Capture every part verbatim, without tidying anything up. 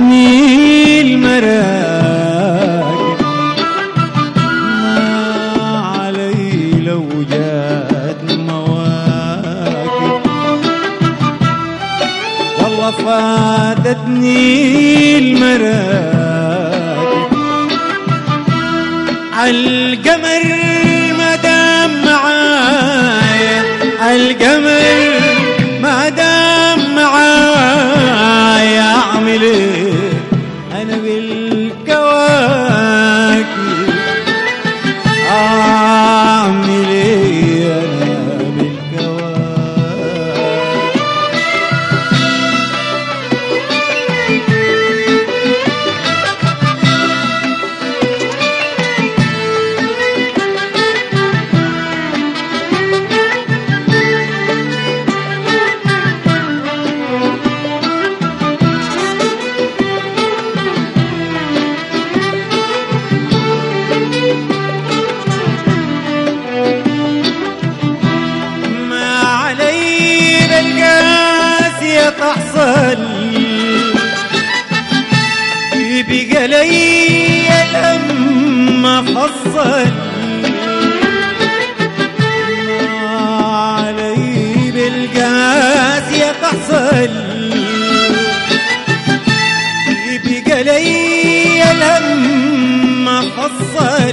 فادتني المراكب، ما علي لو جات مواكب، والله فادتني المراكب. القمر ما دام معايا، القمر ما دام معايا، اعمل ايه انا بالكواكب، اعمل ايه انا بالكواكب. تحصل يبقى لي لما فصل، ما علي بالقاسية تحصل يبقى لي لما فصل.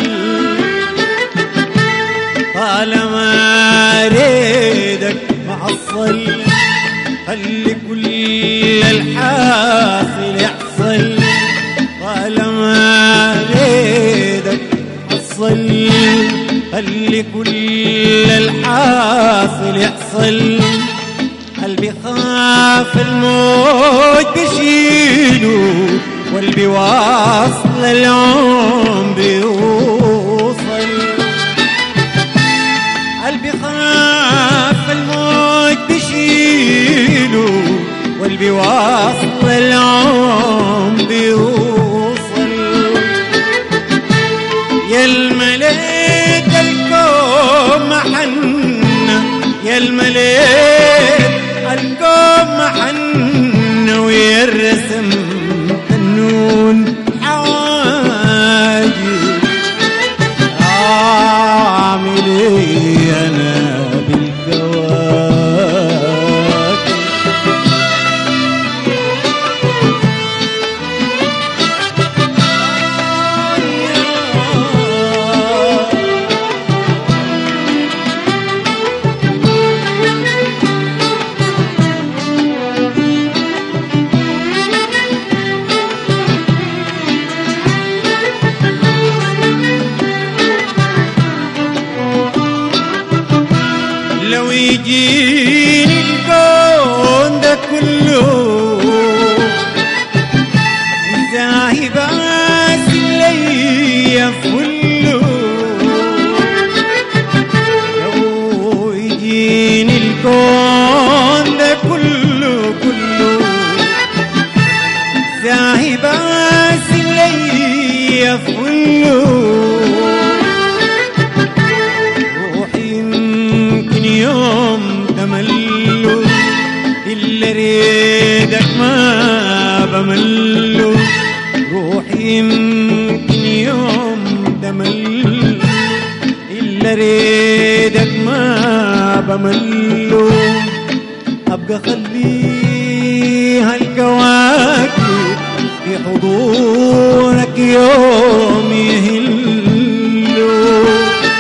طالما ريدك محصل خلي كل الحاصل يحصل، طالما ريدك حصل خلي كل الحاصل يحصل. قلبي خاف الموت بشيله، والبي واصل اليوم بيوصل. قلبي خاف الموت بشيله، والبي واصل اليوم بيوصل. يا الملك الكون محنة، يا الملك الكون محنة، ويا الرسم النون حواجب. أعمل إيه أنا بالكواكب. لو يجيني الكون ده كله زاهي بس ليا فله، لو يجيني الكون ده كله كله زاهي بس ليا فله. يوم تمله إلا ريدك ما بمله، روحي يمكن يوم تمله إلا ريدك ما بمله. أبقى خليها الكواكب في حضورك يوم يهلوا،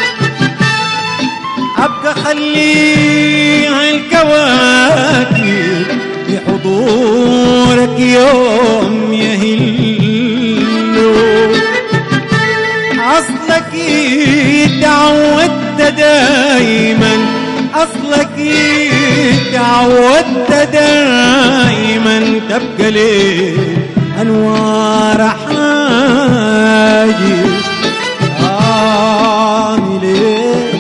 أبقى خليها الكواكب بحضورك يوم يهلوا. أصلك تعودت دايما، أصلك تعودت دايما تبقى ليه أنوار حاجب. أعمل إيه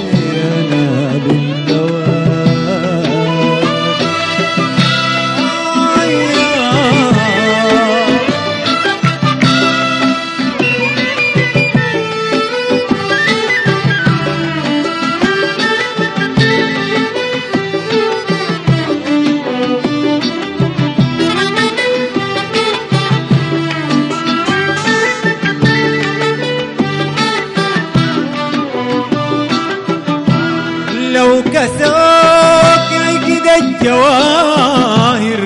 كسوك عقد الجواهر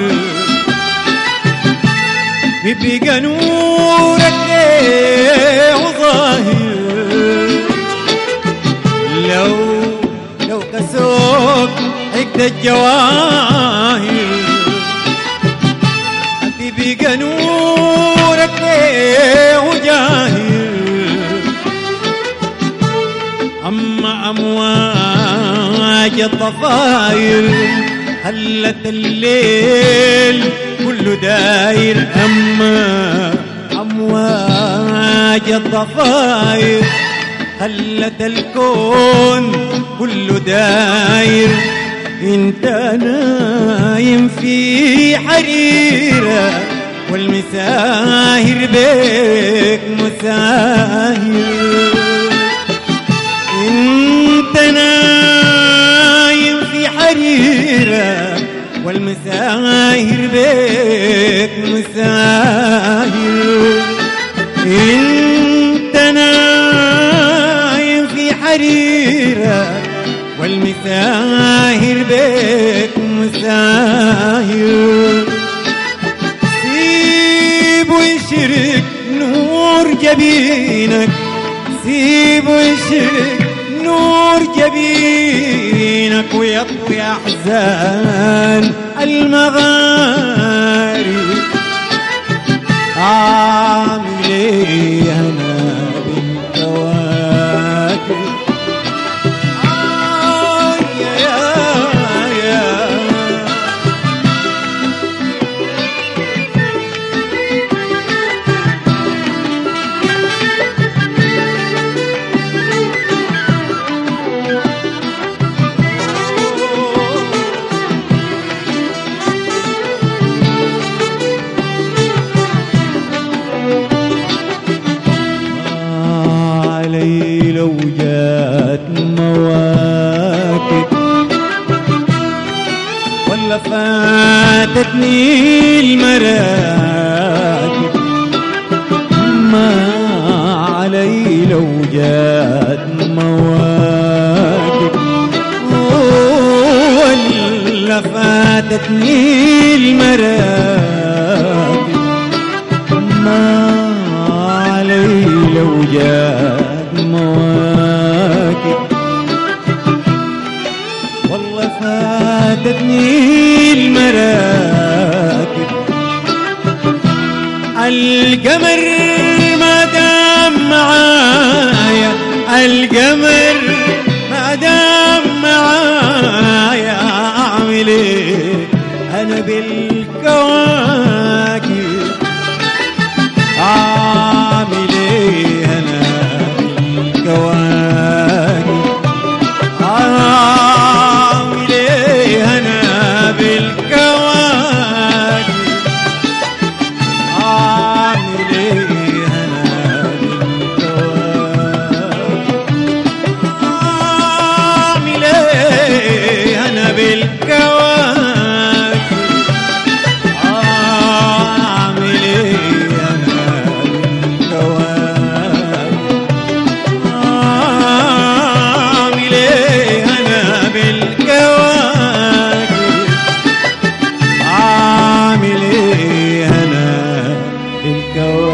بيبقى نورك ليه ظاهر. لو لو كسوك عقد الجواهر بيبقى نورك ليه جاهر. أما أمواج الضفاير هلت الليل كله داير. أما أمواج الضفاير هلت الكون كله داير. انت نايم في حريرة والمساهر بيك مساهر. انت نايم في حريرة والمساهر بيك مساهر. انت نايم في حريرة والمساهر بيك مساهر. سيب ويشرق نور جبينك، سيب ويشرق نور جبينك ويطوي أحزان المغارب. عامل ايه أنا بالكواكب؟ لو جات مواكب ولا فاتتني المراكب، ما علي لو جات مواكب ولا فاتتني المراكب. ما علي لو جات مواكب والله فاتتني المراكب. القمر ما دام معايا، القمر ما دام معايا اعمل ايه انا بالكواكب؟ اعمل ايه انا بالكواكب؟ اعمل ايه انا بالكواكب؟ اعمل ايه انا بالكواكب؟ اعمل ايه انا بالكواكب؟ اعمل ايه انا بالكواكب؟